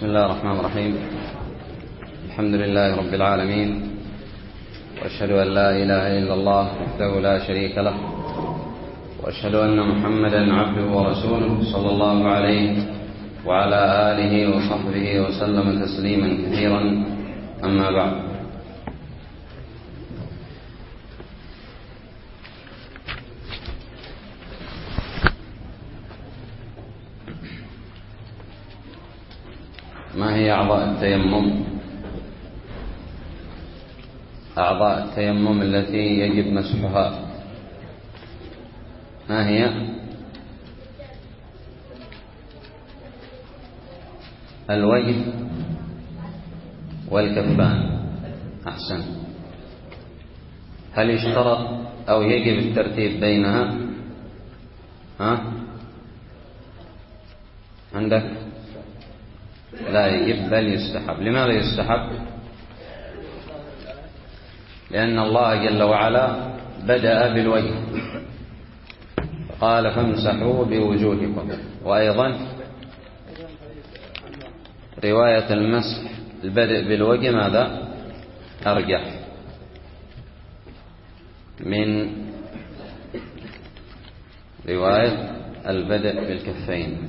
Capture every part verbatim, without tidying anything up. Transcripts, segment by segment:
بسم الله الرحمن الرحيم. الحمد لله رب العالمين، وأشهد أن لا إله إلا الله وحده لا شريك له، وأشهد أن محمدا عبده ورسوله صلى الله عليه وعلى آله وصحبه وسلم تسليما كثيرا. أما بعد، ما هي أعضاء التيمم؟ أعضاء التيمم التي يجب مسحها ما هي؟ الوجه والكفان. أحسن. هل يشترط أو يجب الترتيب بينها؟ ها؟ عندك؟ لا يجب بل يستحب. لماذا يستحب؟ لأن الله جل وعلا بدأ بالوجه قال فامسحوا بوجوهكم، وأيضا رواية المسح البدء بالوجه ماذا؟ أرجح من رواية البدء بالكفين.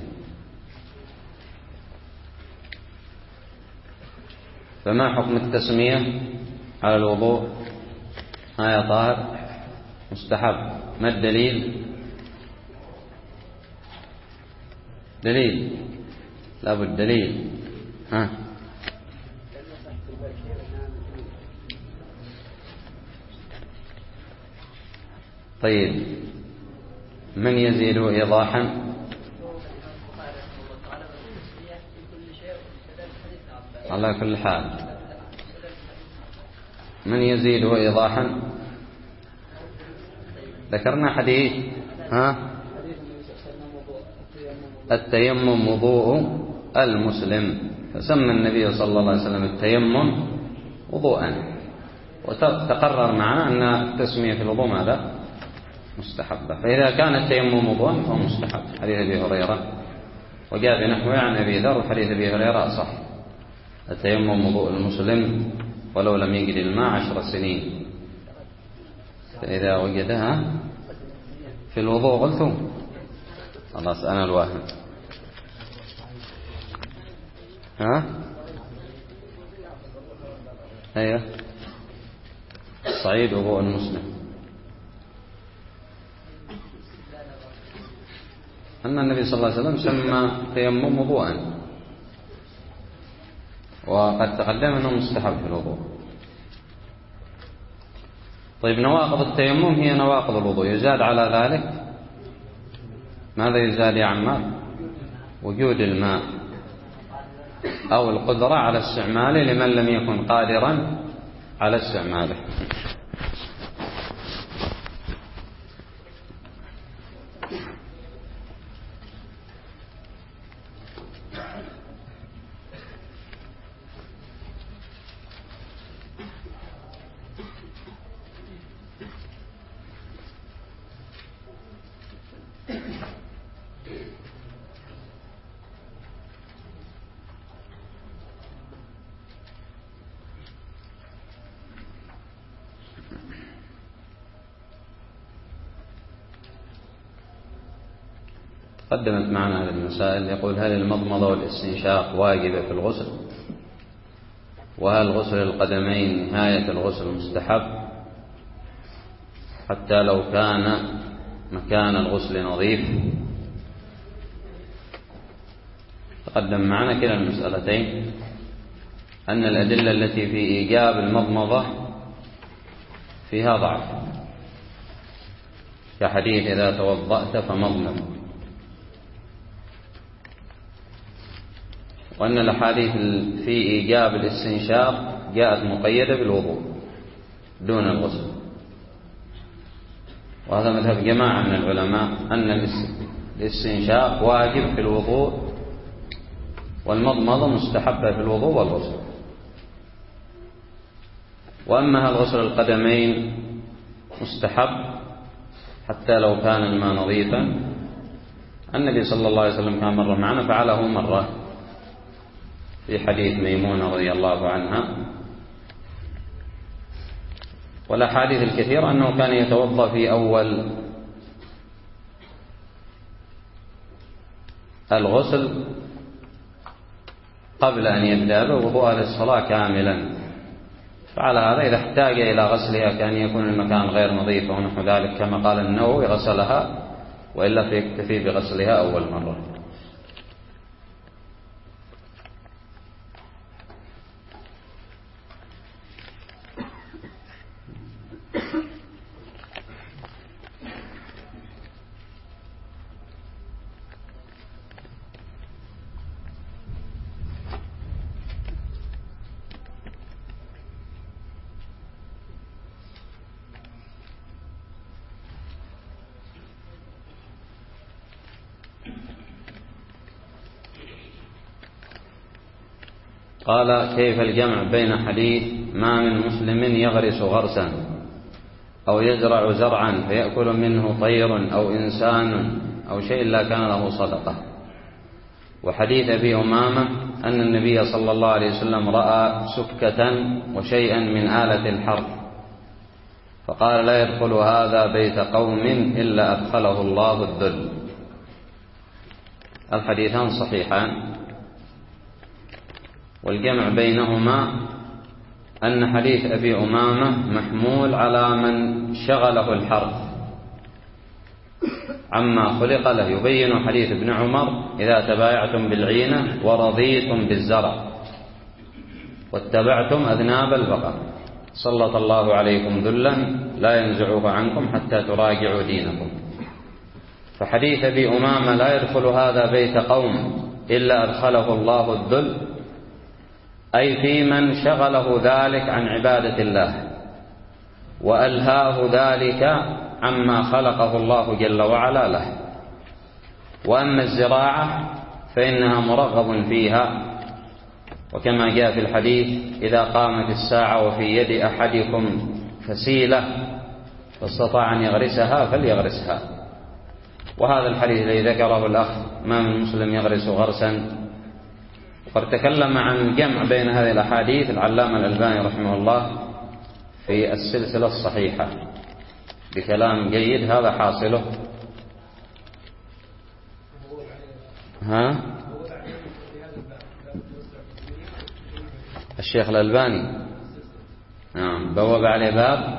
فما حكم التسمية على الوضوء؟ ها يا طاهر؟ مستحب. ما الدليل؟ دليل، لا بد دليل. ها؟ طيب، من يزيد إيضاحا؟ على كل حال، من يزيد إيضاحا؟ ذكرنا حديث ها التيمم وضوء المسلم، فسمى النبي صلى الله عليه وسلم التيمم وضوءا، وتقرر معنا أن التسمية في الوضوء ماذا؟ مستحبة. فإذا كان التيمم وضوءا فهو مستحب. حديث أبي هريرة وجاء بنحوه عن أبي ذر، وحديث أبي هريرة صح. التيمم وضوء المسلم ولو لم يجد الماء عشر سنين، فإذا وجدها في الوضوء قلت خلاص أنا الواهم. ها؟ أيوه، صعيد وضوء المسلم. أن النبي صلى الله عليه وسلم سمى التيمم وضوءا، وقد تقدم أنه مستحب في الوضوء. طيب، نواقض التيمم هي نواقض الوضوء، يزاد على ذلك ماذا يزاد يا عمار؟ وجود الماء أو القدرة على استعماله لمن لم يكن قادرا على استعماله. قدمت معنا هذه المسائل. يقول: هل المضمضة والاستنشاق واجبة في الغسل؟ وهل غسل القدمين نهاية الغسل مستحب حتى لو كان مكان الغسل نظيف؟ تقدم معنا كلا المسألتين أن الأدلة التي في إيجاب المضمضة فيها ضعف، كحديث إذا توضأت فمضمض، وأن الأحاديث في إيجاب الاستنشاق جاءت مقيدة بالوضوء دون الغسل. وهذا مذهب جماعة من العلماء أن الاستنشاق واجب في الوضوء، والمضمضة مستحبة في الوضوء والغسل. وأما هل غسل القدمين مستحب حتى لو كان الماء نظيفا، النبي صلى الله عليه وسلم كان مرة معنا فعله مرة، في حديث ميمونة رضي الله عنها. والأحاديث الكثيرة أنه كان يتوضأ في أول الغسل قبل أن يبدأ بوضوء للصلاة كاملا، فعلى هذا إذا احتاج إلى غسلها كان يكون المكان غير نظيف ونحو ذلك كما قال النووي غسلها، وإلا فيكتفي بغسلها أول مرة. قال: كيف الجمع بين حديث ما من مسلم يغرس غرسا أو يزرع زرعا فيأكل منه طير أو إنسان أو شيء لا كان له صدقة، وحديث أبي أمامة أن النبي صلى الله عليه وسلم رأى سكة وشيئا من آلة الحرث فقال: لا يدخل هذا بيت قوم إلا أدخله الله الذل. الحديثان صحيحان، والجمع بينهما أن حديث أبي أمامة محمول على من شغله الحرث عما خلق له، يبين حديث ابن عمر: إذا تبايعتم بالعينة ورضيتم بالزرع واتبعتم أذناب البقر سلط الله عليكم ذلا لا ينزعوه عنكم حتى تراجعوا دينكم. فحديث أبي أمامة لا يدخل هذا بيت قوم إلا أدخله الله الذل، أي في من شغله ذلك عن عبادة الله وألهاه ذلك عما خلقه الله جل وعلا له. وأما الزراعة فإنها مرغب فيها، وكما جاء في الحديث: إذا قامت الساعة وفي يد أحدكم فسيلة فاستطاع أن يغرسها فليغرسها. وهذا الحديث الذي ذكره الأخ ما من مسلم يغرس غرسا، وقد تكلم عن الجمع بين هذه الأحاديث العلامة الألباني رحمه الله في السلسلة الصحيحة بكلام جيد. هذا حاصله. ها الشيخ الألباني نعم بواب عليه باب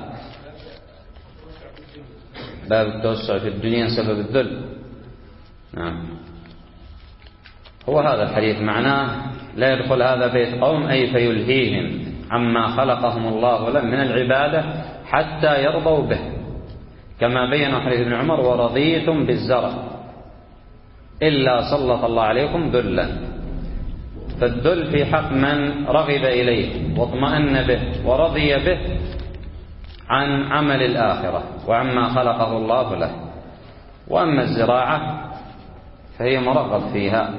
باب التوسع في الدنيا سبب الذل. نعم، هو هذا الحديث معناه: لا يدخل هذا بيت قوم، أي فيلهيهم عما خلقهم الله لهم من العبادة حتى يرضوا به، كما بين حديث ابن عمر: ورضيتم بالزرع إلا سلط الله عليكم ذلا. فالذل في حق من رغب إليه واطمأن به ورضي به عن عمل الآخرة وعما خلقه الله له. وأما الزراعة فهي مرغب فيها.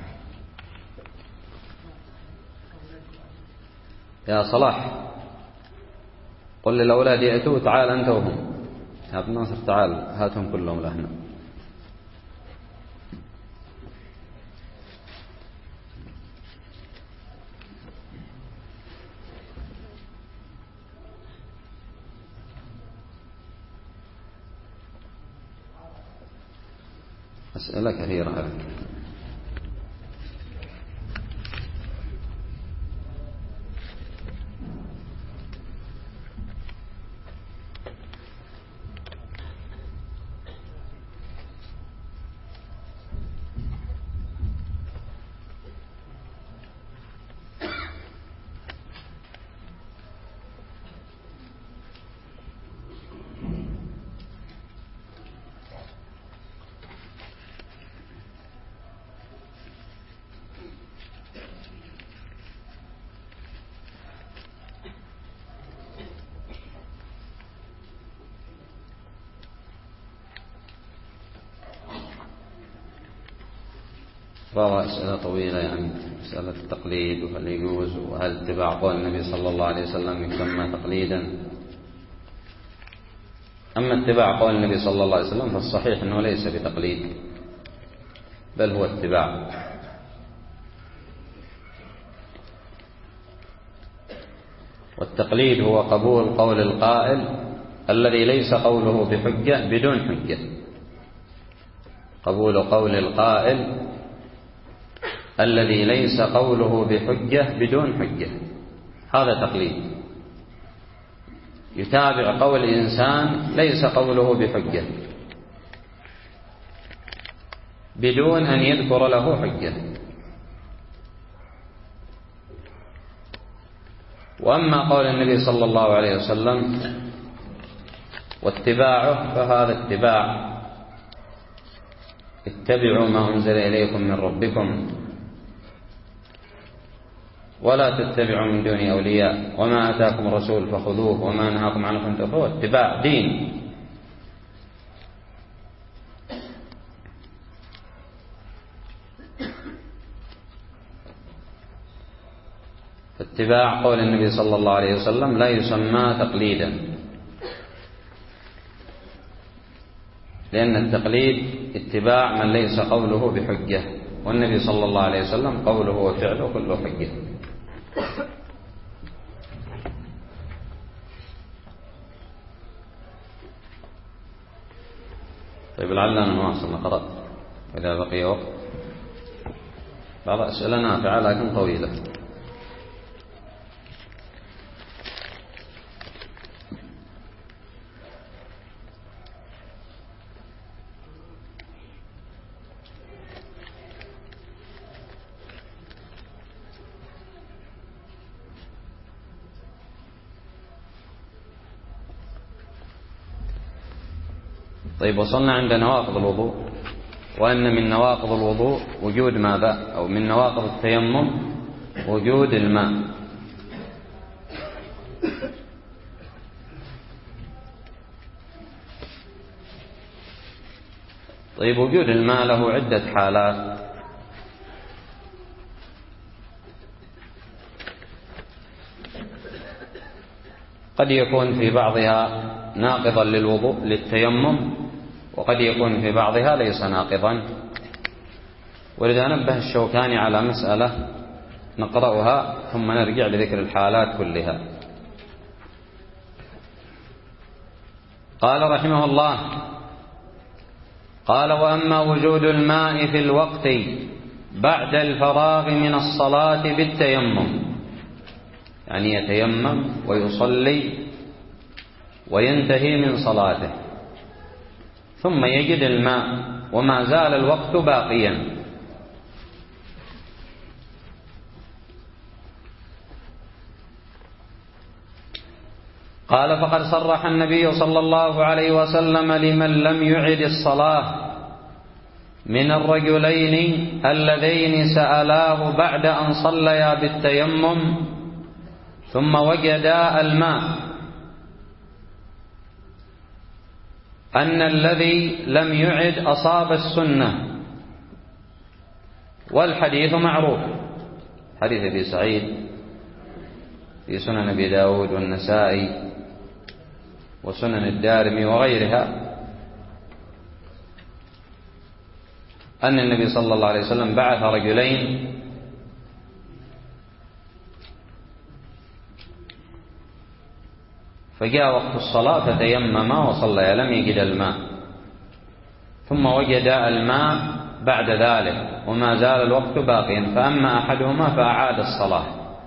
يا صلاح قل للأولاد يأتوا، تعال أنت وهم. يا ابن ناصر تعال هاتهم كلهم لهنا. أسئلة كثيرة هذه. بعض أسئلة طويلة، يعني مسألة التقليد وهل يجوز، وهل اتباع قول النبي صلى الله عليه وسلم يسمى تقليدا. أما اتباع قول النبي صلى الله عليه وسلم فالصحيح أنه ليس بتقليد، بل هو اتباع. والتقليد هو قبول قول القائل الذي ليس قوله بحجة بدون حجة. قبول قول القائل الذي ليس قوله بحجة بدون حجة، هذا تقليد. يتابع قول إنسان ليس قوله بحجة بدون أن يذكر له حجة. وأما قول النبي صلى الله عليه وسلم واتباعه فهذا اتباع، اتبعوا ما أنزل إليكم من ربكم ولا تتبعوا من دون أولياء وما أتاكم الرسول فخذوه وما نهاكم عنه فانتهوا. اتباع دين. اتباع قول النبي صلى الله عليه وسلم لا يسمى تقليدا، لأن التقليد اتباع من ليس قوله بحجة، والنبي صلى الله عليه وسلم قوله وفعله كله حجة. طيب لعلنا نواصل نقرأ إذا بقي وقت. بعض أسئلة نافعة لكن طويلة. طيب وصلنا عند نواقض الوضوء، وأن من نواقض الوضوء وجود ماذا؟ أو من نواقض التيمم وجود الماء. طيب وجود الماء له عدة حالات. قد يكون في بعضها ناقضا للوضوء للتيمم، وقد يكون في بعضها ليس ناقضا. ولذا نبه الشوكاني على مسألة نقرأها ثم نرجع لذكر الحالات كلها. قال رحمه الله: قال: وأما وجود الماء في الوقت بعد الفراغ من الصلاة بالتيمم، يعني يتيمم ويصلي وينتهي من صلاته ثم يجد الماء وما زال الوقت باقيا، قال: فقد صرح النبي صلى الله عليه وسلم لمن لم يعد الصلاة من الرجلين اللذين سألاه بعد أن صليا بالتيمم ثم وجدا الماء أن الذي لم يعد أصاب السنة. والحديث معروف، حديث أبي سعيد في سنن أبي داود والنسائي وسنن الدارمي وغيرها، أن النبي صلى الله عليه وسلم بعث رجلين فجاء وقت الصلاة فتيمما وصليا لم يجد الماء، ثم وجد الماء بعد ذلك وما زال الوقت باقيا، فأما أحدهما فأعاد الصلاة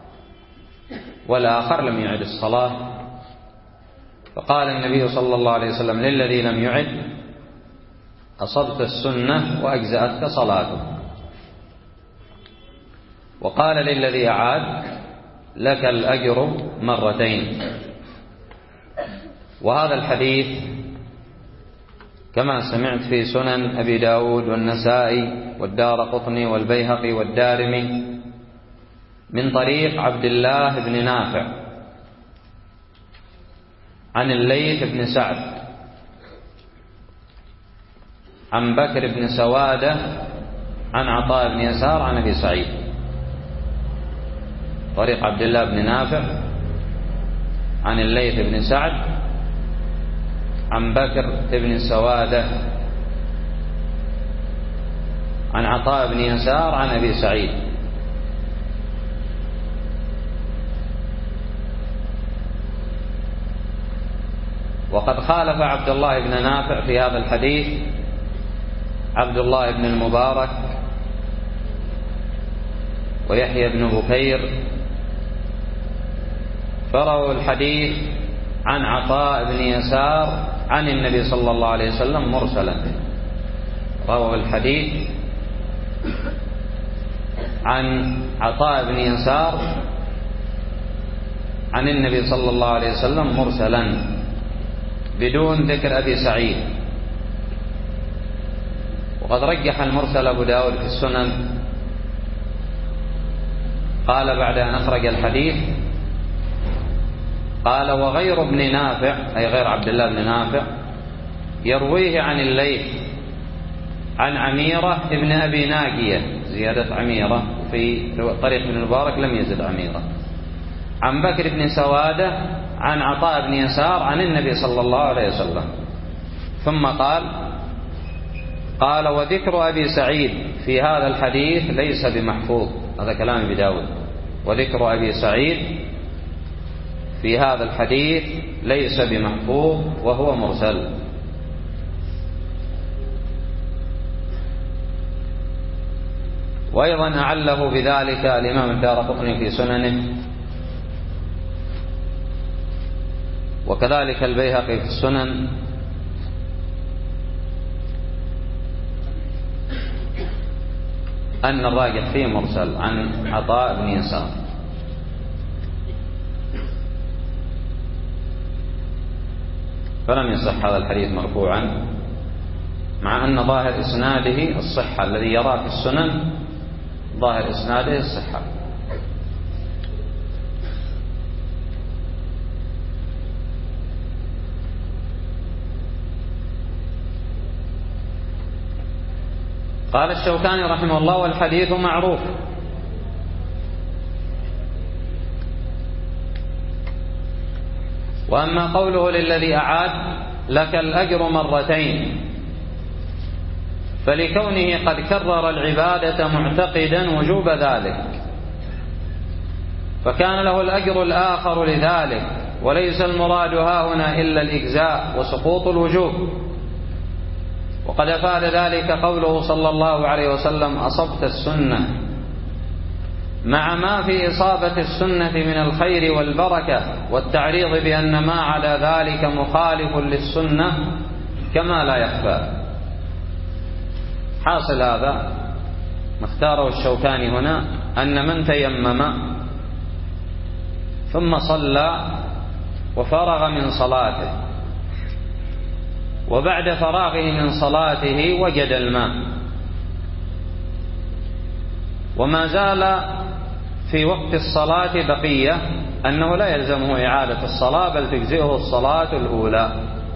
والآخر لم يعد الصلاة. فقال النبي صلى الله عليه وسلم للذي لم يعد: أصبت السنة وأجزأتك صلاتك. وقال للذي أعاد: لك الأجر مرتين. وهذا الحديث كما سمعت في سنن أبي داود والنسائي والدارقطني والبيهقي والدارمي من طريق عبد الله بن نافع عن الليث بن سعد عن بكر بن سوادة عن عطاء بن يسار عن أبي سعيد. طريق عبد الله بن نافع عن الليث بن سعد عن بكر بن سوادة عن عطاء بن يسار عن أبي سعيد. وقد خالف عبد الله بن نافع في هذا الحديث عبد الله بن المبارك ويحيى بن بكير، فرووا الحديث عن عطاء بن يسار عن النبي صلى الله عليه وسلم مرسلا. رووا الحديث عن عطاء بن يسار عن النبي صلى الله عليه وسلم مرسلا بدون ذكر أبي سعيد. وقد رجح المرسل أبو داود في السنن، قال بعد أن أخرج الحديث، قال وغير ابن نافع أي غير عبد الله بن نافع يرويه عن الليث عن عميرة ابن أبي ناجية، زيادة عميرة في طريق ابن المبارك لم يزد عميرة، عن بكر بن سوادة عن عطاء بن يسار عن النبي صلى الله عليه وسلم. ثم قال قال وذكر أبي سعيد في هذا الحديث ليس بمحفوظ. هذا كلام أبي داود. وذكر أبي سعيد في هذا الحديث ليس بمحفوظ وهو مرسل. وأيضا أعله بذلك الإمام الدارقطني في سننه، وكذلك البيهقي في السنن، أن الراجح فيه مرسل عن عطاء بن يسار. فلم يصح هذا الحديث مرفوعا، مع أن ظاهر إسناده الصحة. الذي يرى في السنن ظاهر إسناده الصحة. قال الشوكاني رحمه الله والحديث معروف. وأما قوله للذي أعاد لك الأجر مرتين، فلكونه قد كرر العبادة معتقدا وجوب ذلك، فكان له الأجر الآخر لذلك، وليس المراد هاهنا إلا الإجزاء وسقوط الوجوب. وقد أفاد ذلك قوله صلى الله عليه وسلم أصبت السنة، مع ما في إصابة السنة من الخير والبركة، والتعريض بأن ما عدا ذلك مخالف للسنة كما لا يخفى. حاصل هذا ما اختاره الشوكاني هنا أن من تيمم ثم صلى وفرغ من صلاته، وبعد فراغه من صلاته وجد الماء وما زال في وقت الصلاة بقية، أنه لا يلزمه إعادة الصلاة، بل تجزئه الصلاة الأولى.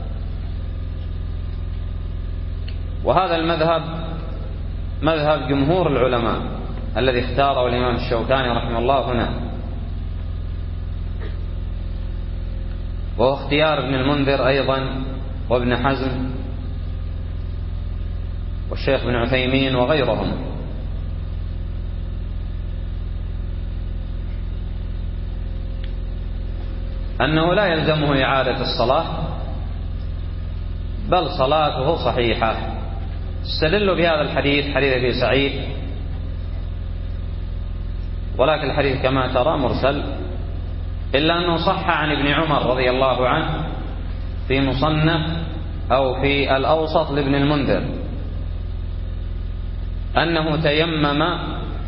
وهذا المذهب مذهب جمهور العلماء الذي اختاره الإمام الشوكاني رحمه الله هنا، وهو اختيار ابن المنذر أيضا وابن حزم والشيخ ابن عثيمين وغيرهم. أنه لا يلزمه إعادة الصلاة، بل صلاته صحيحة. استدلوا بهذا الحديث، حديث أبي سعيد، ولكن الحديث كما ترى مرسل، إلا أنه صح عن ابن عمر رضي الله عنه في مصنف أو في الأوسط لابن المنذر أنه تيمم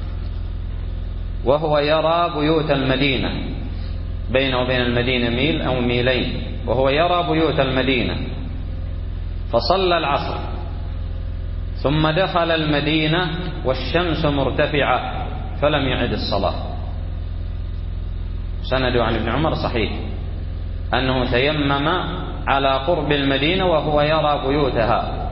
وهو يرى بيوت المدينة، بينه وبين المدينة ميل أو ميلين، وهو يرى بيوت المدينة، فصلى العصر ثم دخل المدينة والشمس مرتفعة فلم يعد الصلاة. سند عن ابن عمر صحيح أنه تيمم على قرب المدينة وهو يرى بيوتها،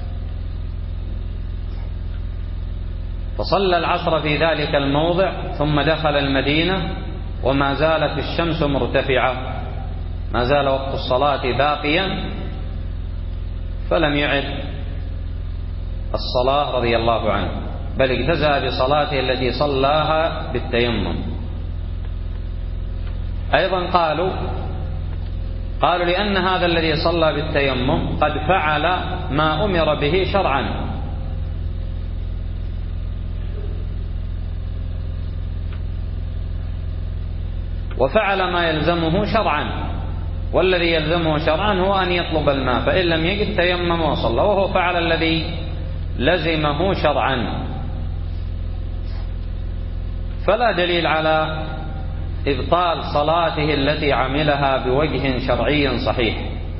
فصلى العصر في ذلك الموضع ثم دخل المدينة وما زالت الشمس مرتفعة، ما زال وقت الصلاة باقيا، فلم يعد الصلاة رضي الله عنه، بل اجتزأ بصلاته التي صلاها بالتيمم. أيضا قالوا قالوا لأن هذا الذي صلى بالتيمم قد فعل ما أمر به شرعا، وفعل ما يلزمه شرعا، والذي يلزمه شرعا هو أن يطلب الماء، فإن لم يجد تيمم وصلى، وهو فعل الذي لزمه شرعا. فلا دليل على إبطال صلاته التي عملها بوجه شرعي صحيح،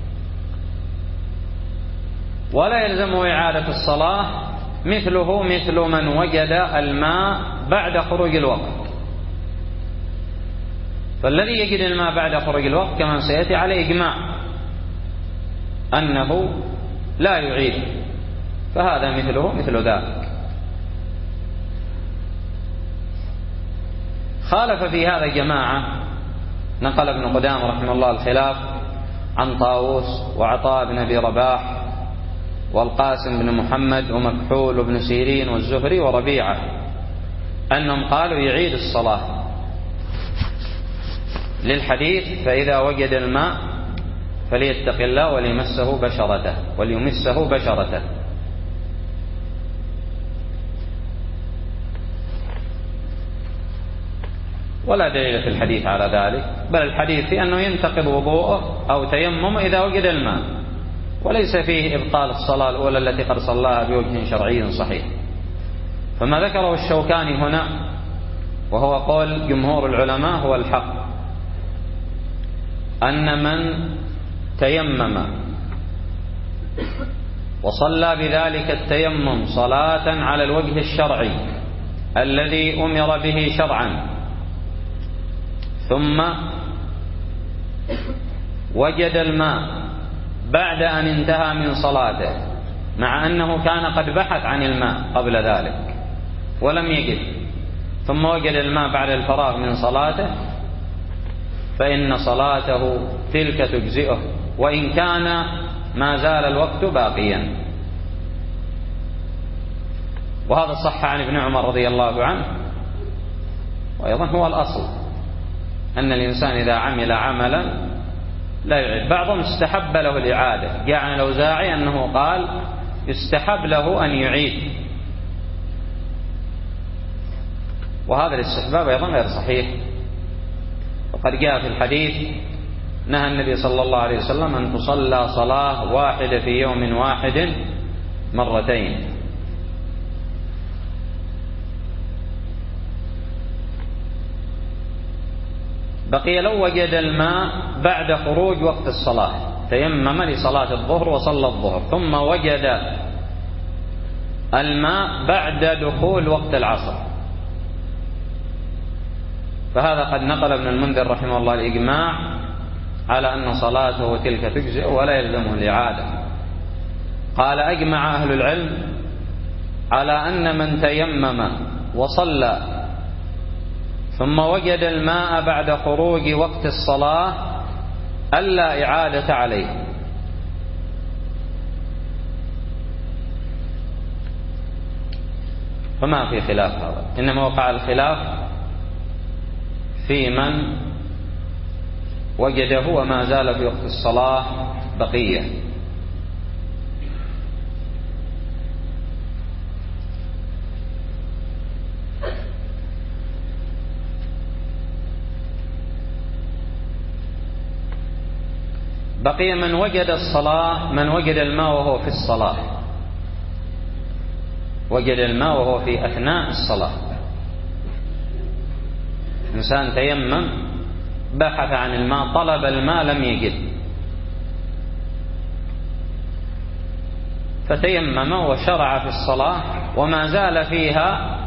ولا يلزمه إعادة الصلاة مثله مثل من وجد الماء بعد خروج الوقت. فالذي يجد الماء بعد خروج الوقت كما سيأتي عليه إجماع أنه لا يعيد، فهذا مثله مثل ذلك. خالف في هذا جماعة، نقل ابن قدامة رحمه الله الخلاف عن طاووس وعطاء بن أبي رباح والقاسم بن محمد ومكحول وابن سيرين والزهري وربيعة، أنهم قالوا يعيد الصلاة للحديث فإذا وجد الماء فليتق الله وليمسه بشرته وليمسه بشرته. ولا دليل في الحديث على ذلك، بل الحديث في أنه ينتقض وضوءه أو تيمم إذا وجد الماء، وليس فيه إبطال الصلاة الأولى التي قد صلاها بوجه شرعي صحيح. فما ذكره الشوكاني هنا وهو قول جمهور العلماء هو الحق، أن من تيمم وصلى بذلك التيمم صلاة على الوجه الشرعي الذي أمر به شرعا، ثم وجد الماء بعد أن انتهى من صلاته، مع أنه كان قد بحث عن الماء قبل ذلك ولم يجد، ثم وجد الماء بعد الفراغ من صلاته، فإن صلاته تلك تجزئه وإن كان ما زال الوقت باقيا. وهذا صح عن ابن عمر رضي الله عنه، وأيضا هو الأصل أن الإنسان إذا عمل عملا لا يعيد. بعضهم استحب له الإعادة، جاء عن الأوزاعي أنه قال يستحب له أن يعيد، وهذا الاستحباب أيضا غير صحيح. وقد جاء في الحديث نهى النبي صلى الله عليه وسلم أن تصلى صلاة واحدة في يوم واحد مرتين. بقي لو وجد الماء بعد خروج وقت الصلاة، تيمم لصلاة الظهر وصلى الظهر، ثم وجد الماء بعد دخول وقت العصر، فهذا قد نقل ابن المنذر رحمه الله الإجماع على أن صلاته تلك تجزئ ولا يلزمه الإعادة. قال أجمع أهل العلم على أن من تيمم وصلى ثم وجد الماء بعد خروج وقت الصلاة ألا إعادة عليه. فما في خلاف هذا، إنما وقع الخلاف في من وجده وما زال في وقت الصلاة بقية. بقي من وجد الصلاة، من وجد الماء وهو في الصلاة، وجد الماء وهو في أثناء الصلاة. إنسان تيمم بحث عن الماء، طلب الماء لم يجد، فتيمم وشرع في الصلاة وما زال فيها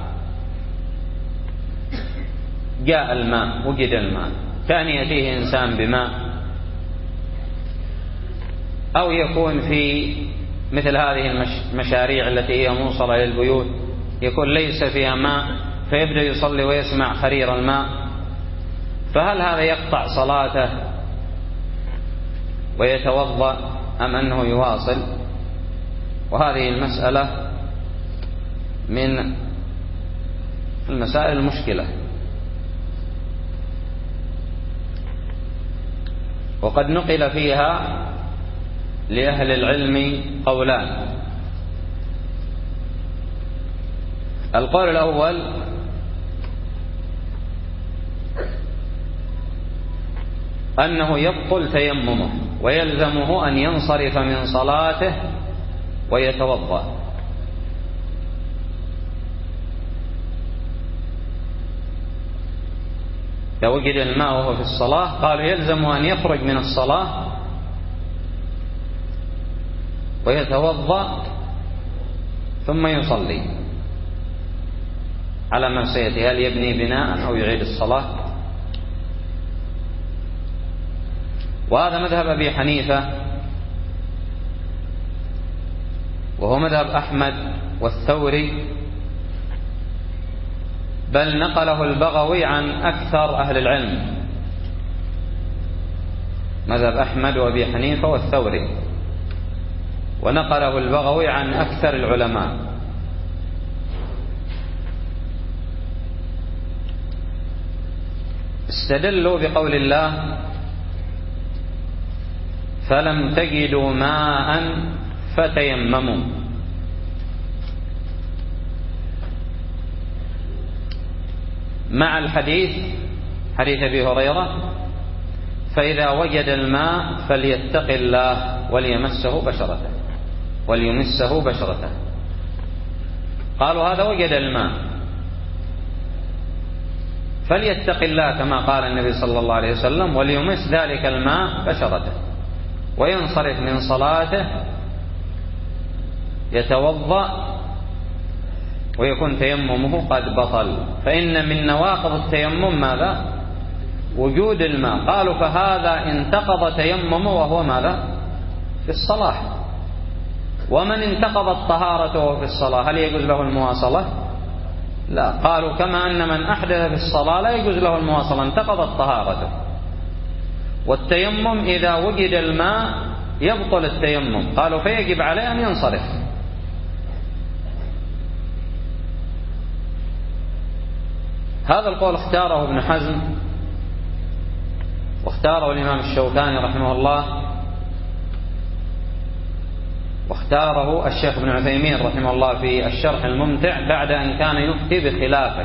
جاء الماء، وجد الماء، كان يأتيه إنسان بماء، أو يكون في مثل هذه المشاريع التي هي موصلة للبيوت يكون ليس فيها ماء فيبدأ يصلي ويسمع خرير الماء، فهل هذا يقطع صلاته ويتوضأ أم أنه يواصل؟ وهذه المسألة من المسائل المشكلة. وقد نقل فيها لأهل العلم قولان. القول الأول أنه يبطل تيممه ويلزمه أن ينصرف من صلاته ويتوضأ. لو وجد الماء وهو في الصلاة قالوا يلزم أن يخرج من الصلاة ويتوضأ ثم يصلي على ما سيأتي، هل يبني بناء أو يعيد الصلاة. وهذا مذهب أبي حنيفة، وهو مذهب أحمد والثوري، بل نقله البغوي عن أكثر أهل العلم، مذهب أحمد وأبي حنيفة والثوري، ونقله البغوي عن أكثر العلماء. استدلوا بقول الله فلم تجدوا ماء فتيمموا، مع الحديث حديث أبي هريرة فإذا وجد الماء فليتق الله وليمسه بشرته وليمسه بشرته. قالوا هذا وجد الماء فليتق الله كما قال النبي صلى الله عليه وسلم وليمس ذلك الماء بشرته وينصرف من صلاته يتوضأ ويكون تيممه قد بطل. فإن من نواقض التيمم ماذا؟ وجود الماء. قالوا فهذا انتقض تيممه وهو ماذا؟ في الصلاة. ومن انتقضت طهارته في الصلاة هل يجوز له المواصلة؟ لا. قالوا كما أن من أحدث في الصلاة لا يجوز له المواصلة، انتقضت طهارته. والتيمم إذا وجد الماء يبطل التيمم، قالوا فيجب عليه أن ينصرف. هذا القول اختاره ابن حزم واختاره الإمام الشوكاني رحمه الله واختاره الشيخ ابن عثيمين رحمه الله في الشرح الممتع بعد أن كان يفتي بخلافه،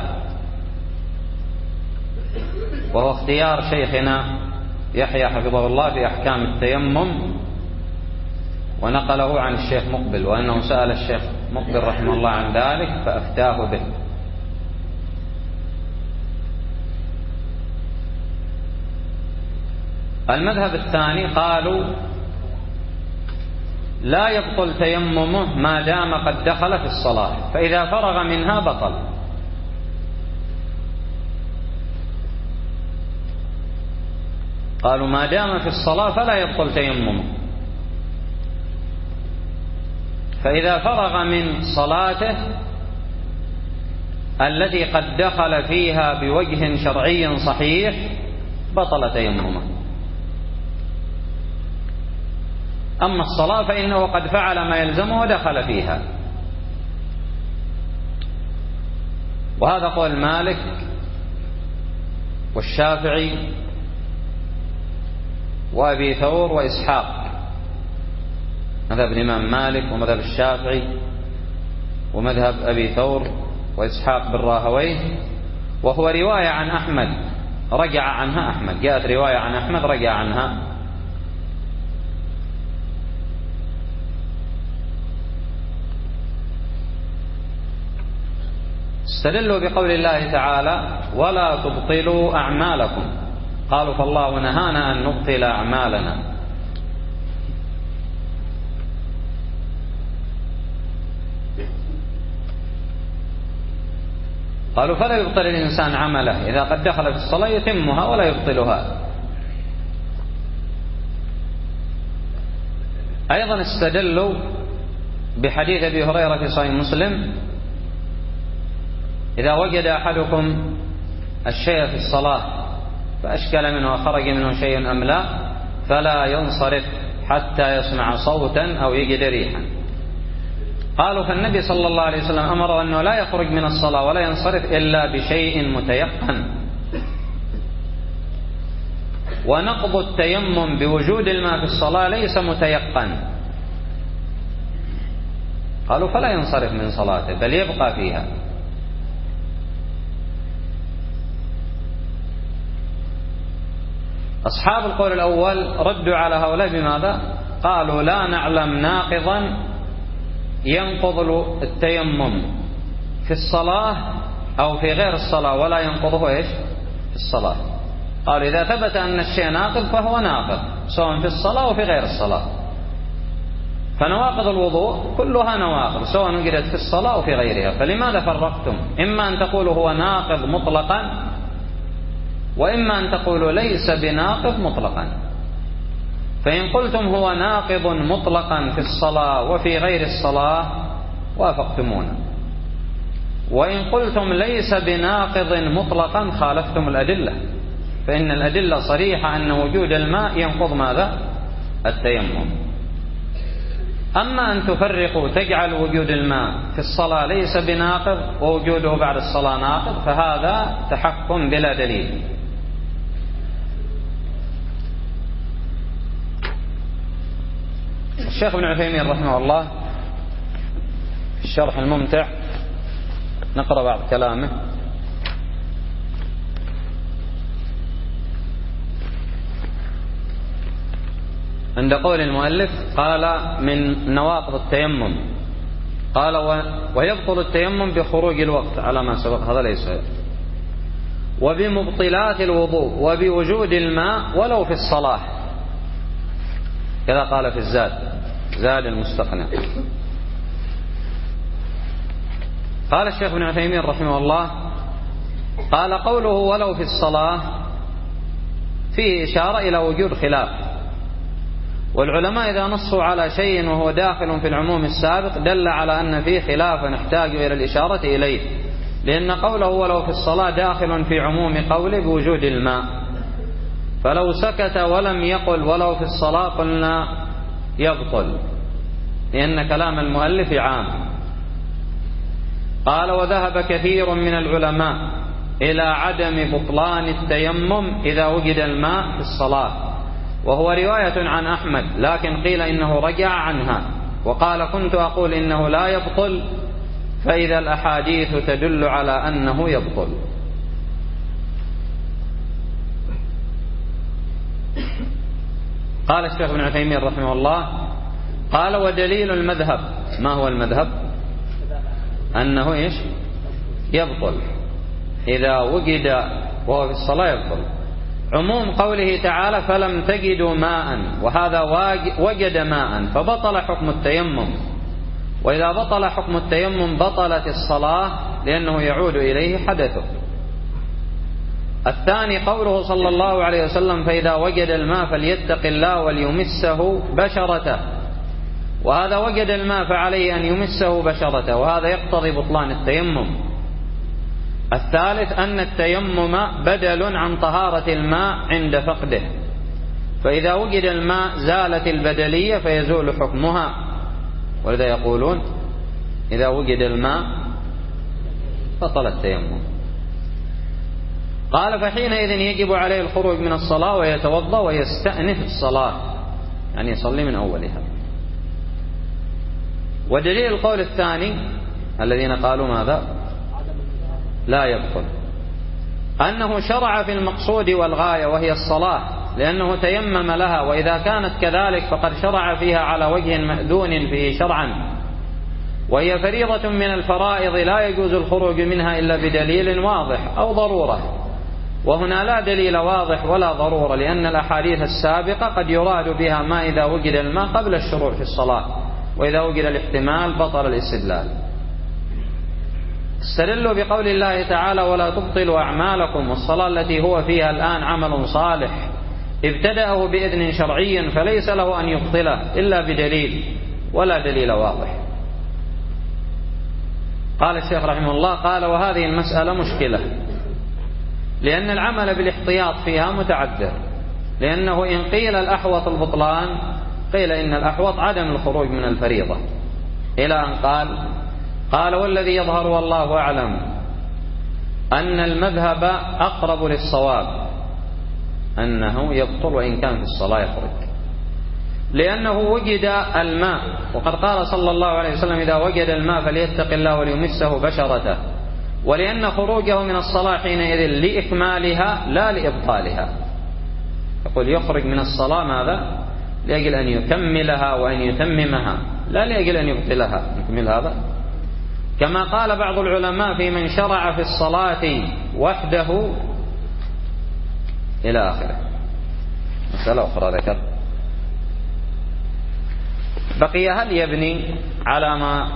وهو اختيار شيخنا يحيى حفظه الله في أحكام التيمم، ونقله عن الشيخ مقبل، وأنه سأل الشيخ مقبل رحمه الله عن ذلك فأفتاه به. المذهب الثاني قالوا لا يبطل تيممه ما دام قد دخل في الصلاة، فإذا فرغ منها بطل. قالوا ما دام في الصلاة فلا يبطل تيممه، فإذا فرغ من صلاته التي قد دخل فيها بوجه شرعي صحيح بطل تيممه. أما الصلاة فإنه قد فعل ما يلزمه ودخل فيها. وهذا قول مالك والشافعي وأبي ثور وإسحاق، مذهب الإمام مالك ومذهب الشافعي ومذهب أبي ثور وإسحاق بن راهويه، وهو رواية عن أحمد رجع عنها أحمد، جاءت رواية عن أحمد رجع عنها. استدلوا بقول الله تعالى ولا تبطلوا أعمالكم، قالوا فالله نهانا أن نبطل أعمالنا. قالوا فلا يبطل الإنسان عمله إذا قد دخل في الصلاة يتمها ولا يبطلها. أيضا استدلوا بحديث أبي هريرة في صحيح مسلم إذا وجد أحدكم الشيء في الصلاة فأشكل منه وخرج منه شيء أم لا فلا ينصرف حتى يسمع صوتا أو يجد ريحا. قالوا فالنبي صلى الله عليه وسلم أمر أنه لا يخرج من الصلاة ولا ينصرف إلا بشيء متيقن. ونقض التيمم بوجود الماء في الصلاة ليس متيقن. قالوا فلا ينصرف من صلاته بل يبقى فيها. أصحاب القول الأول ردوا على هؤلاء بماذا؟ قالوا لا نعلم ناقضا ينقض التيمم في الصلاة أو في غير الصلاة ولا ينقضه إيش في الصلاة. قالوا إذا ثبت أن الشيء ناقض فهو ناقض سواء في الصلاة وفي غير الصلاة. فنواقض الوضوء كلها نواقض سواء وجدت في الصلاة أو في غيرها. فلماذا فرقتم؟ إما أن تقولوا هو ناقض مطلقا وإما أن تقولوا ليس بناقض مطلقا. فإن قلتم هو ناقض مطلقا في الصلاة وفي غير الصلاة وافقتمونا، وإن قلتم ليس بناقض مطلقا خالفتم الأدلة، فإن الأدلة صريحة أن وجود الماء ينقض ماذا؟ التيمم. أما أن تفرقوا تجعل وجود الماء في الصلاة ليس بناقض ووجوده بعد الصلاة ناقض فهذا تحكم بلا دليل. الشيخ ابن عثيمين رحمه الله في الشرح الممتع نقرأ بعض كلامه. عند قول المؤلف قال من نواقض التيمم قال ويبطل التيمم بخروج الوقت على ما سبق، هذا ليس، وبمبطلات الوضوء وبوجود الماء ولو في الصلاة، كذا قال في الزاد زاد المستقنع. قال الشيخ ابن عثيمين رحمه الله قال قوله ولو في الصلاة فيه إشارة إلى وجود خلاف، والعلماء إذا نصوا على شيء وهو داخل في العموم السابق دل على أن فيه خلافا نحتاج إلى الإشارة إليه، لأن قوله ولو في الصلاة داخل في عموم قوله بوجود الماء، فلو سكت ولم يقل ولو في الصلاة قلنا يبطل، لأن كلام المؤلف عام. قال وذهب كثير من العلماء إلى عدم بطلان التيمم إذا وجد الماء في الصلاة، وهو رواية عن أحمد، لكن قيل إنه رجع عنها وقال كنت أقول إنه لا يبطل، فإذا الأحاديث تدل على أنه يبطل. قال الشيخ ابن عثيمين رحمه الله قال ودليل المذهب، ما هو المذهب؟ أنه إيش؟ يبطل إذا وجد وهو في الصلاة يبطل. عموم قوله تعالى فلم تجدوا ماء، وهذا وجد ماء فبطل حكم التيمم، وإذا بطل حكم التيمم بطلت الصلاة لأنه يعود إليه حدثه. الثاني قوله صلى الله عليه وسلم فإذا وجد الماء فليتق الله وليمسه بشرته، وهذا وجد الماء فعليه أن يمسه بشرته، وهذا يقتضي بطلان التيمم. الثالث أن التيمم بدل عن طهارة الماء عند فقده، فإذا وجد الماء زالت البدلية فيزول حكمها، ولذا يقولون إذا وجد الماء بطل التيمم. قال فحينئذ يجب عليه الخروج من الصلاة ويتوضأ ويستأنف الصلاة، يعني يصلي من أولها. ودليل القول الثاني الذين قالوا ماذا؟ لا يبطل، أنه شرع في المقصود والغاية وهي الصلاة، لأنه تيمم لها، وإذا كانت كذلك فقد شرع فيها على وجه مأذون فيه شرعا، وهي فريضة من الفرائض لا يجوز الخروج منها إلا بدليل واضح أو ضرورة، وهنا لا دليل واضح ولا ضرورة، لأن الأحاديث السابقة قد يراد بها ما إذا وجد الماء قبل الشروع في الصلاة، وإذا وجد الاحتمال بطل الاستدلال. استدلوا بقول الله تعالى ولا تبطلوا أعمالكم، والصلاة التي هو فيها الآن عمل صالح ابتدأه بإذن شرعي فليس له أن يبطله إلا بدليل، ولا دليل واضح. قال الشيخ رحمه الله قال وهذه المسألة مشكلة، لأن العمل بالاحتياط فيها متعذر، لأنه إن قيل الأحوط البطلان قيل إن الأحوط عدم الخروج من الفريضة، إلى أن قال قال والذي يظهر والله أعلم أن المذهب أقرب للصواب، أنه يبطل وإن كان في الصلاة يخرج، لأنه وجد الماء، وقد قال صلى الله عليه وسلم إذا وجد الماء فليتق الله وليمسه بشرته، ولأن خروجه من الصلاة حينئذ لإكمالها لا لإبطالها. يقول يخرج من الصلاة ماذا؟ لأجل أن يكملها وأن يتممها، لا لأجل أن يبطلها. يكمل هذا كما قال بعض العلماء في من شرع في الصلاة وحده إلى آخره. مسألة أخرى ذكر بقي هل يبني على ما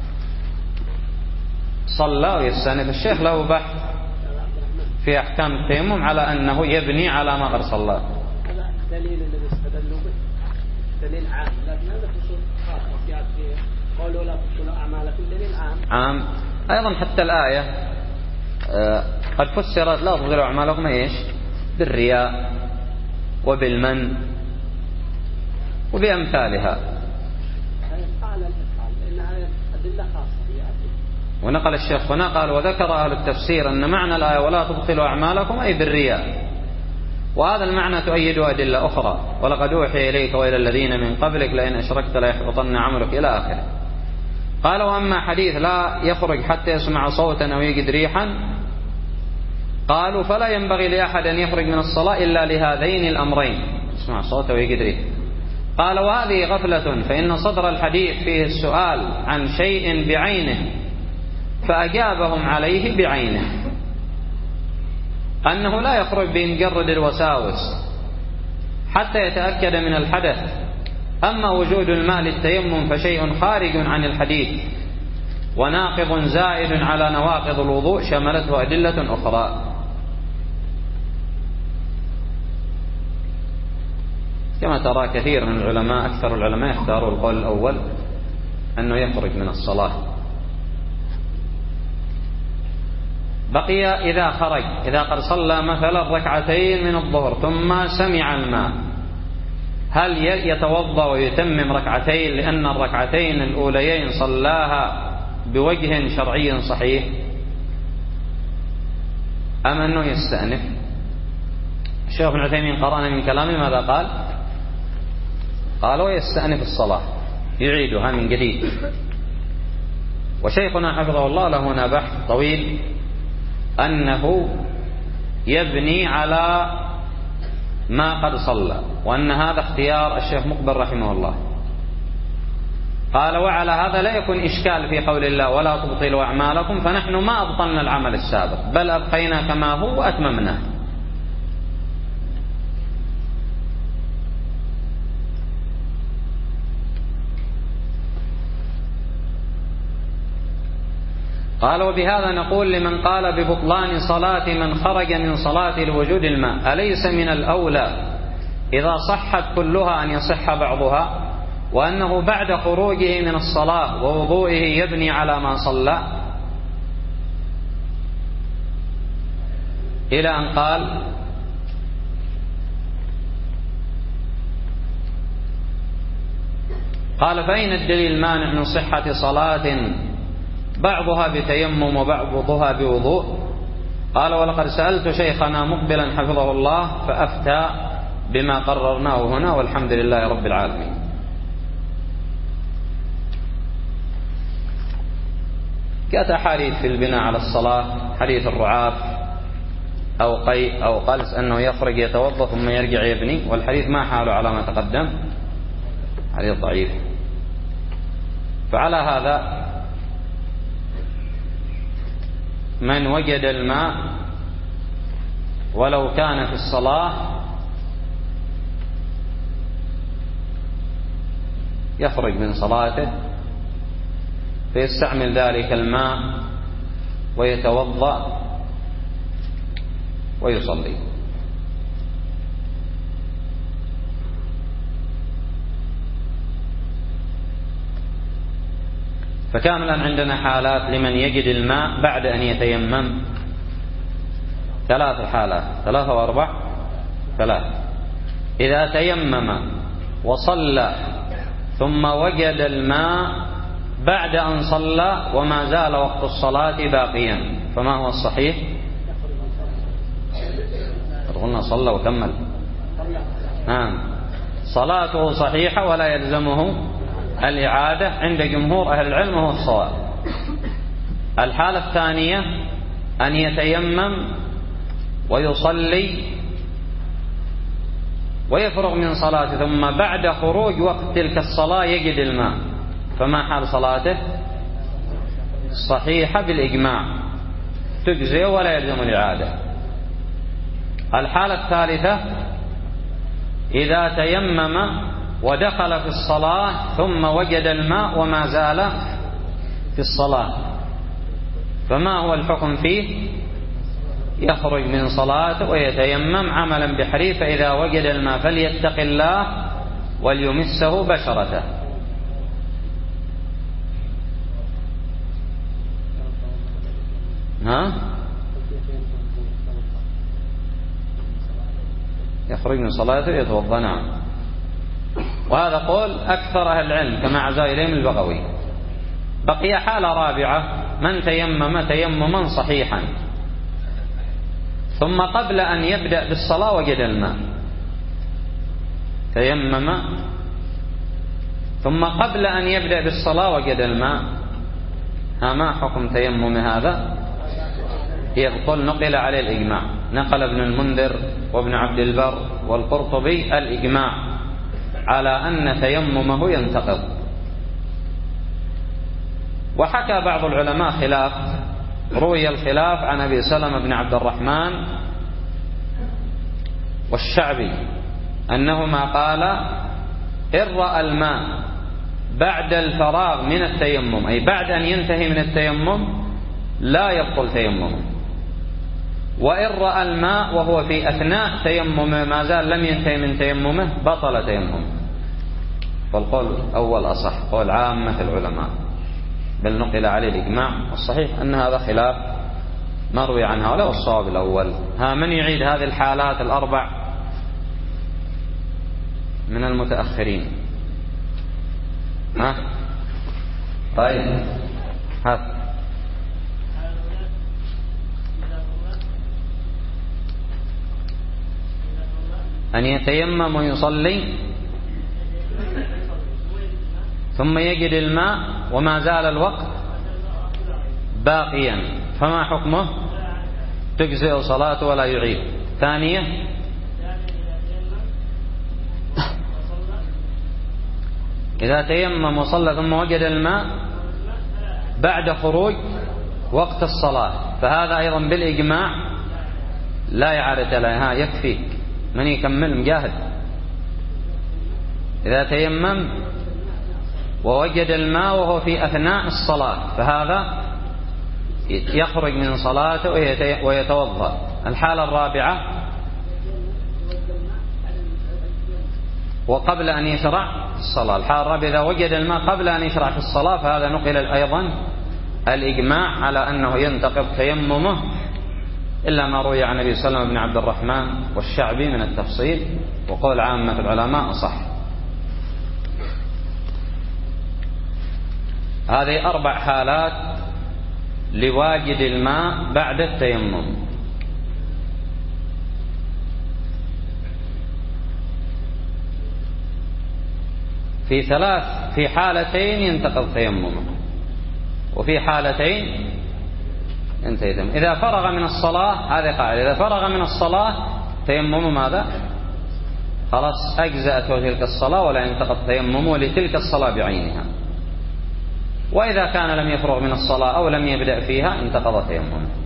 صلى ويستأنف؟ الشيخ له بحث في أحكام التيمم على أنه يبني على ما قد صلى. هذا دليل الذي استدلوا به دليل عام، لكن هذا خصوص خاص في قولوا لا تبطلوا أعمالكم دليل عام. عام أيضا حتى الآية قد فسرت لا تبطلوا أعمالكم إيش؟ بالرياء وبالمن وبأمثالها. ونقل الشيخ هنا قال وذكر أهل التفسير أن معنى الآية ولا تبطلوا أعمالكم أي بالرياء، وهذا المعنى تؤيده أدلة أخرى، ولقد أوحي إليك وإلى الذين من قبلك لئن أشركت ليحبطن عملك إلى آخره. قال وأما حديث لا يخرج حتى يسمع صوتا أو يجد ريحا، قالوا فلا ينبغي لأحد أن يخرج من الصلاة إلا لهذين الأمرين، يسمع صوتا ويجد ريحا. قال وهذه غفلة، فإن صدر الحديث فيه السؤال عن شيء بعينه، فأجابهم عليه بعينه أنه لا يخرج بمجرد الوساوس حتى يتأكد من الحدث. أما وجود الماء للتيمم فشيء خارج عن الحديث وناقض زائد على نواقض الوضوء شملته أدلة أخرى. كما ترى كثير من العلماء أكثر العلماء يختاروا القول الأول أنه يخرج من الصلاة. بقي إذا خرج، إذا قد صلى مثلا ركعتين من الظهر ثم سمع الماء، هل يتوضأ ويتمم ركعتين لأن الركعتين الأوليين صلاها بوجه شرعي صحيح، أم أنه يستأنف؟ الشيخ ابن عثيمين قرأنا من كلامه ماذا قال؟ قال ويستأنف الصلاة يعيدها من جديد. وشيخنا حفظه الله له هنا بحث طويل أنه يبني على ما قد صلى، وأن هذا اختيار الشيخ مقبل رحمه الله. قال وعلى هذا لا يكون إشكال في قول الله ولا تبطلوا أعمالكم، فنحن ما أبطلنا العمل السابق بل أبقينا كما هو وأتممناه. قال وبهذا نقول لمن قال ببطلان صلاة من خرج من صلاة لوجود الماء، أليس من الأولى إذا صحت كلها أن يصح بعضها، وأنه بعد خروجه من الصلاة ووضوئه يبني على ما صلى؟ إلى أن قال قال فأين الدليل المانع من صحة صلاة بعضها بتيمم وبعضها بوضوء؟ قال ولقد سألت شيخنا مقبلا حفظه الله فأفتى بما قررناه هنا والحمد لله رب العالمين. جاءت أحاديث في البناء على الصلاة، حديث الرعاف أو قي أو قلس أنه يخرج يتوضأ ثم يرجع يبني، والحديث ما حاله على ما تقدم، حديث ضعيف. فعلى هذا من وجد الماء ولو كان في الصلاة يخرج من صلاته فيستعمل ذلك الماء ويتوضأ ويصلي. فكاملا عندنا حالات لمن يجد الماء بعد أن يتيمم، ثلاث حالات، ثلاثة وأربع ثلاث. إذا تيمم وصلى ثم وجد الماء بعد أن صلى وما زال وقت الصلاة باقيا، فما هو الصحيح؟ قلنا صلى وكمل. نعم صلاته صحيحة ولا يلزمه الإعادة عند جمهور أهل العلم وهو الصواب. الحالة الثانية أن يتيمم ويصلي ويفرغ من صلاته ثم بعد خروج وقت تلك الصلاة يجد الماء، فما حال صلاته؟ صحيحة بالإجماع، تجزئ ولا يلزم الإعادة. الحالة الثالثة إذا تيمم ودخل في الصلاة ثم وجد الماء وما زال في الصلاة، فما هو الحكم فيه؟ يخرج من صلاته ويتيمم عملا بحديث فإذا وجد الماء فليتق الله وليمسه بشرته. ها؟ يخرج من صلاته يتوضأ. نعم. وهذا قول أكثر أهل العلم كما عزا إليهم البغوي. بقي حالة رابعة من تيمم تيمما صحيحا ثم قبل أن يبدأ بالصلاة وجد الماء، تيمم ثم قبل أن يبدأ بالصلاة وجد الماء، ها ما حكم تيمم هذا؟ يقول نقل عليه الإجماع، نقل ابن المنذر وابن عبد البر والقرطبي الإجماع على أن تيممه ينتقض. وحكى بعض العلماء خلاف، روي الخلاف عن أبي سلمة بن عبد الرحمن والشعبي أنهما قال إن رأى الماء بعد الفراغ من التيمم أي بعد أن ينتهي من التيمم لا يبطل تيممه، وإن رأى الماء وهو في أثناء تيممه ما زال لم ينتهي من تيممه بطل تيممه. فالقول أول أصح، قول عامة العلماء، بل نقل عليه الإجماع، والصحيح أن هذا خلاف مروي عن هؤلاء والصواب الأول. ها من يعيد هذه الحالات الأربع من المتأخرين؟ ها طيب ها أن يتيمم ويصلي ثم يجد الماء وما زال الوقت باقيا، فما حكمه؟ تجزئ صلاته ولا يعيد. ثانية إذا تيمم وصلى ثم وجد الماء بعد خروج وقت الصلاة، فهذا أيضا بالإجماع لا إعادة له. ها يكفيك من يكمل مجاهد. إذا تيمم ووجد الماء وهو في أثناء الصلاة فهذا يخرج من صلاته ويتوضأ. الحالة الرابعة وقبل أن يشرع في الصلاة. الحالة الرابعة إذا وجد الماء قبل أن يشرع في الصلاة فهذا نقل أيضا الإجماع على أنه ينتقض تيممه، إلا ما روي عن أبي سلمة بن عبد الرحمن والشعبي من التفصيل، وقول عامة العلماء أصح. هذه أربع حالات لواجد الماء بعد التيمم. في ثلاث في حالتين ينتقض تيممه، وفي حالتين انتهى تيمم. إذا فرغ من الصلاة، هذه قاعدة، إذا فرغ من الصلاة تيممه ماذا؟ خلاص أجزأته تلك الصلاة ولا ينتقض تيممه لتلك الصلاة بعينها. وإذا كان لم يفرغ من الصلاة أو لم يبدأ فيها انتقض تيممه.